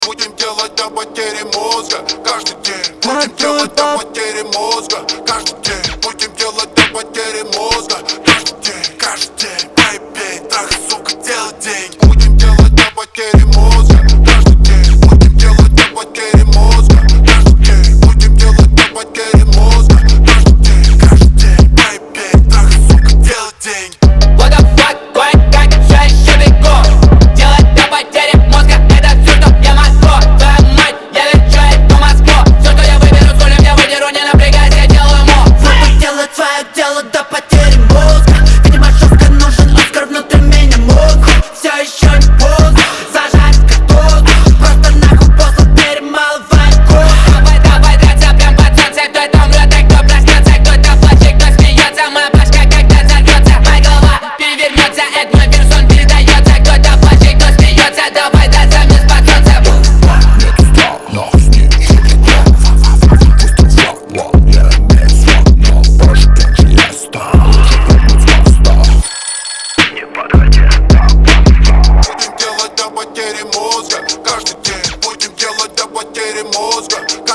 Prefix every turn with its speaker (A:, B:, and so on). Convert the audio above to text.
A: Будем делать до потери мозга каждый день. Будем делать до потери мозга каждый день. Будем делать до потери мозга каждый день. Каждый день. Пей, пей, трахай, сука, делай деньги. Будем делать до потери мозга каждый день. Будем делать до потери мозга каждый день. Будем делать до потери мозга каждый день. Каждый день. Пей, пей, трахай, сука, делай деньги.
B: What the fuck, кое-как я еще бегу. Делать до потери мозга, это все, что я могу. Твоя мать, я лечу эту Москву. Все, что я выберу, с рулем я выдеру, не напрягаясь, я делаю мог.
C: Буду делать свое дело до потери мозга. Видимо, жестко нужен Оскар внутри меня мозг. Все еще не поздно, зажать как дозу. Просто нахуй после перемалывай кожу.
B: Давай, давай, драться прям под солнце. Кто это умрет, а кто проснется. Кто-то плачет, кто смеется. Моя башка когда взорвется. Моя голова перевернется, это мой вирус, он передается. Кто-то плачет, кто смеется. Давай, драться мне под солнце.
D: Нет устал, нахуй с ней шутка. Пусть ушла, я имею свой, но позже как же я стал. Уже прыгнуть с моста. Не подходи.
A: Будем делать до потери мозга каждый день. Будем делать до потери мозга